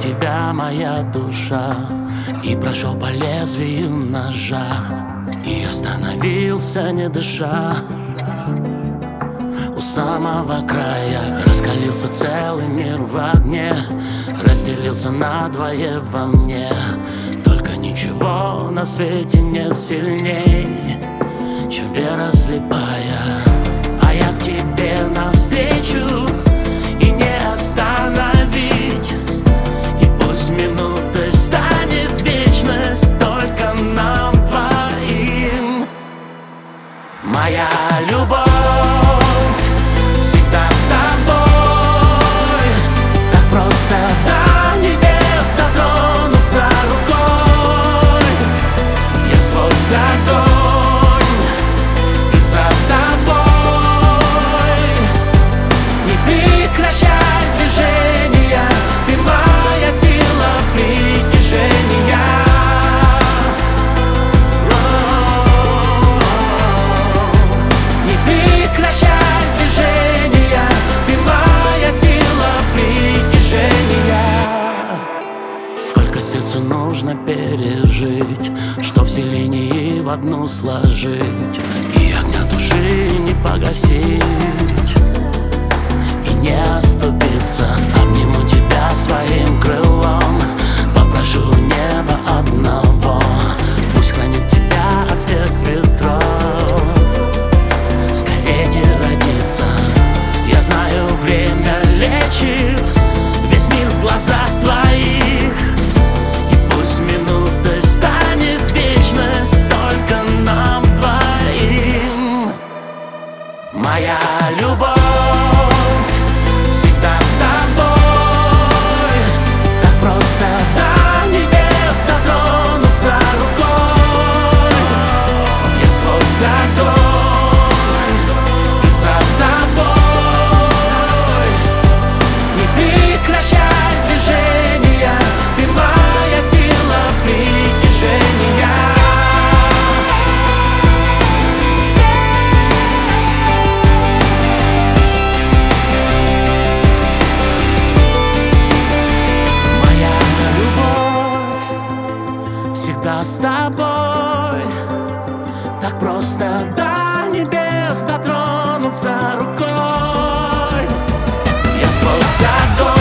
тебя моя душа, и прошел по лезвию ножа, и остановился, не дыша. У самого края раскалился целый мир в огне, разделился надвое во мне. Только ничего на свете нет сильней, чем вера слепая. А я к тебе навстречу, и не остановить. И пусть минутой станет вечность только нам двоим. Моя любовь всегда с тобой, так просто до небес дотронуться рукой. Я сквозь огонь и за тобой. Не прекращай движения, ты моя сила притяжения. Не прекращай движения, ты моя сила притяжения. Сколько сердцу нужно пережить, чтоб все линии в одну сложить, и огня души не погасить, и не оступиться. Обниму тебя своим крылом, попрошу неба одного, пусть хранит тебя от всех ветров. Скорее родиться, я знаю, время лечит весь мир в глазах твоих. И пусть минутой станет вечность только нам двоим. Моя любовь всегда с тобой, так просто до небес дотронуться рукой. Я сквозь огонь и за тобой. Не прекращай движения, ты моя сила притяжения. Всегда с тобой, так просто до небес дотронуться рукой. Я сквозь огонь